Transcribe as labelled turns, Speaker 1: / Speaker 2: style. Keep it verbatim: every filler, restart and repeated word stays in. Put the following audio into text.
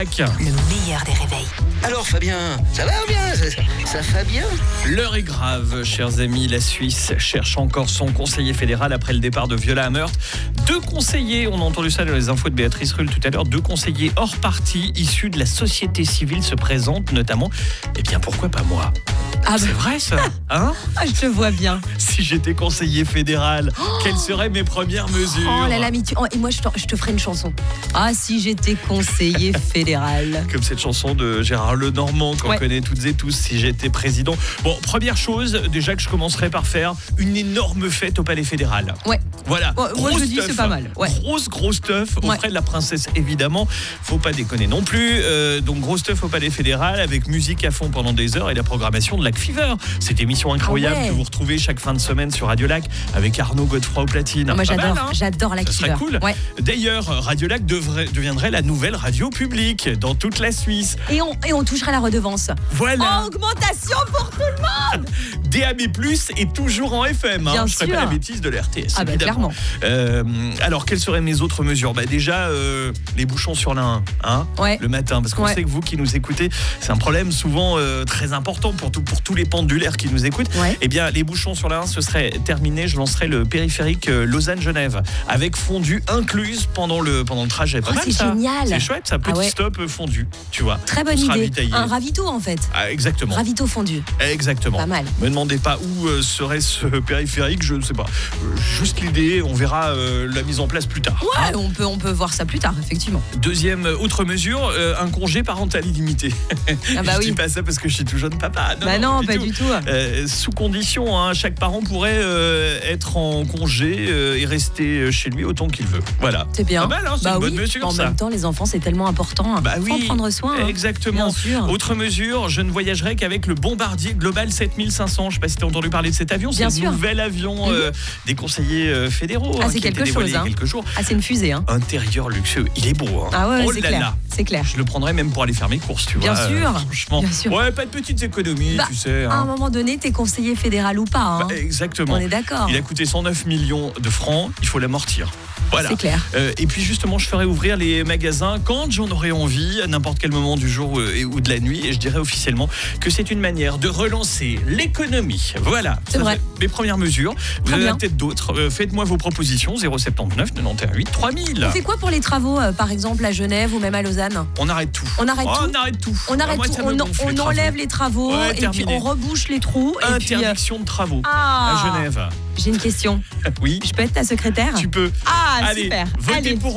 Speaker 1: Le meilleur des réveils.
Speaker 2: Alors Fabien, ça va ou bien ça, ça va bien?
Speaker 3: L'heure est grave, chers amis. La Suisse cherche encore son conseiller fédéral après le départ de Viola Amherd. Deux conseillers, on a entendu ça dans les infos de Béatrice Rulle tout à l'heure, deux conseillers hors parti issus de la société civile se présentent notamment. Eh bien, pourquoi pas moi?
Speaker 1: Ah
Speaker 3: C'est
Speaker 1: bah.
Speaker 3: vrai ça, hein?
Speaker 1: Ah, je te vois bien.
Speaker 3: Si j'étais conseiller fédéral, oh quelles seraient mes premières mesures?
Speaker 1: Oh là là, mais tu... oh, et moi je te... je te ferai une chanson. Ah, si j'étais conseiller fédéral.
Speaker 3: Comme cette chanson de Gérard Lenormand qu'on
Speaker 1: ouais.
Speaker 3: connaît toutes et tous, si j'étais président. Bon, première chose, déjà que je commencerai par faire une énorme fête au Palais fédéral.
Speaker 1: Ouais.
Speaker 3: Voilà.
Speaker 1: Ouais, moi je dis c'est pas mal. Ouais.
Speaker 3: Grosse, grosse stuff aux
Speaker 1: ouais.
Speaker 3: frais de la princesse, évidemment. Faut pas déconner non plus. Euh, donc, gros stuff au Palais fédéral avec musique à fond pendant des heures et la programmation de Lac Fever. Cette émission incroyable ah ouais. que vous retrouvez chaque fin de semaine sur Radio Lac avec Arnaud Godefroy au platine.
Speaker 1: Ah, moi j'adore,
Speaker 3: mal, hein
Speaker 1: j'adore Lac Fever.
Speaker 3: Ça serait cool.
Speaker 1: Ouais.
Speaker 3: D'ailleurs, Radio Lac devrait, deviendrait la nouvelle radio publique dans toute la Suisse.
Speaker 1: Et on, et on touchera la redevance.
Speaker 3: Voilà.
Speaker 1: Oh, augmentation pour tout le monde.
Speaker 3: D A B plus, et toujours en F M. Hein.
Speaker 1: Bien
Speaker 3: je ne ferai pas la bêtise de la R T S.
Speaker 1: Ah bah clairement.
Speaker 3: Euh, alors, quelles seraient mes autres mesures? Bah déjà, euh, les bouchons sur l'A un, hein,
Speaker 1: ouais.
Speaker 3: le matin, parce qu'on
Speaker 1: ouais.
Speaker 3: sait que vous qui nous écoutez, c'est un problème souvent euh, très important pour, tout, pour tous les pendulaires qui nous écoutent.
Speaker 1: Ouais.
Speaker 3: Eh bien, les bouchons sur l'A un, ce serait terminé. Je lancerai le périphérique euh, Lausanne-Genève avec fondue incluse pendant le, pendant le trajet. Pas
Speaker 1: oh,
Speaker 3: mal,
Speaker 1: c'est
Speaker 3: ça.
Speaker 1: génial.
Speaker 3: C'est chouette, ça. Petit ah ouais. stop euh, fondu, tu vois.
Speaker 1: Très bonne idée. Un ravito en fait.
Speaker 3: Ah, exactement.
Speaker 1: Ravito fondu.
Speaker 3: Exactement.
Speaker 1: Pas mal.
Speaker 3: Me demandez pas où euh, serait ce périphérique, je ne sais pas. Euh, juste l'idée, on verra euh, la mise en place plus tard.
Speaker 1: Ouais, hein on peut, on peut voir ça plus tard, effectivement.
Speaker 3: Deuxième, euh, autre mesure, euh, un congé parental illimité.
Speaker 1: Ah bah
Speaker 3: je
Speaker 1: oui.
Speaker 3: dis pas ça parce que je suis tout jeune papa. Non,
Speaker 1: bah non,
Speaker 3: non du
Speaker 1: pas
Speaker 3: tout.
Speaker 1: du tout.
Speaker 3: Euh, sous condition, hein, chaque parent pourrait euh, être en congé euh, et rester chez lui autant qu'il veut. Voilà.
Speaker 1: C'est bien.
Speaker 3: Pas mal, hein, c'est
Speaker 1: bah
Speaker 3: une
Speaker 1: oui.
Speaker 3: bonne mesure.
Speaker 1: En
Speaker 3: ça.
Speaker 1: même temps, les enfants, c'est tellement important.
Speaker 3: Bah
Speaker 1: faut
Speaker 3: oui,
Speaker 1: en prendre soin. Hein.
Speaker 3: Exactement.
Speaker 1: Bien sûr.
Speaker 3: Autre mesure, je ne voyagerai qu'avec le Bombardier Global sept mille cinq cents. Je ne sais pas si tu as entendu parler de cet avion.
Speaker 1: Bien
Speaker 3: c'est
Speaker 1: sûr.
Speaker 3: le nouvel avion
Speaker 1: mmh.
Speaker 3: euh, des conseillers euh, fédéraux.
Speaker 1: Ah,
Speaker 3: hein,
Speaker 1: c'est
Speaker 3: qui
Speaker 1: quelque
Speaker 3: a été
Speaker 1: chose. Hein.
Speaker 3: Il y a quelques jours.
Speaker 1: Ah, c'est une fusée. Hein.
Speaker 3: Intérieur luxueux. Il est beau. Hein.
Speaker 1: Ah ouais,
Speaker 3: oh
Speaker 1: c'est
Speaker 3: là
Speaker 1: clair.
Speaker 3: là.
Speaker 1: C'est clair.
Speaker 3: Je le prendrais même pour aller faire mes courses, tu
Speaker 1: Bien
Speaker 3: vois.
Speaker 1: sûr.
Speaker 3: Euh, franchement.
Speaker 1: Bien sûr.
Speaker 3: Ouais, pas de petites économies,
Speaker 1: bah,
Speaker 3: tu sais. Hein.
Speaker 1: À un moment donné, t'es conseiller fédéral ou pas. Hein.
Speaker 3: Bah, exactement.
Speaker 1: On est d'accord.
Speaker 3: Il a coûté cent neuf millions de francs. Il faut l'amortir. Voilà.
Speaker 1: C'est clair.
Speaker 3: Euh, et puis justement, je ferai ouvrir les magasins quand j'en aurai envie, à n'importe quel moment du jour euh, ou de la nuit. Et je dirais officiellement que c'est une manière de relancer l'économie. Voilà.
Speaker 1: C'est vrai.
Speaker 3: Mes premières mesures. Vous
Speaker 1: Très
Speaker 3: en avez
Speaker 1: bien.
Speaker 3: peut-être d'autres. Euh, faites-moi vos propositions. zéro sept neuf quatre-vingt-dix-huit huit trois mille.
Speaker 1: On fait quoi pour les travaux, euh, par exemple à Genève ou même à Lausanne?
Speaker 3: On arrête tout.
Speaker 1: On arrête
Speaker 3: oh,
Speaker 1: tout.
Speaker 3: On arrête tout.
Speaker 1: On arrête
Speaker 3: ah, moi,
Speaker 1: tout.
Speaker 3: on,
Speaker 1: on, on
Speaker 3: les
Speaker 1: enlève les travaux
Speaker 3: ouais,
Speaker 1: et
Speaker 3: terminé.
Speaker 1: puis on rebouche les trous.
Speaker 3: Interdiction
Speaker 1: et puis, euh...
Speaker 3: de travaux
Speaker 1: ah,
Speaker 3: à Genève.
Speaker 1: J'ai une question.
Speaker 3: Oui.
Speaker 1: Je peux être ta secrétaire?
Speaker 3: Tu peux.
Speaker 1: Ah,
Speaker 3: Allez,
Speaker 1: super.
Speaker 3: Votez
Speaker 1: Allez.
Speaker 3: pour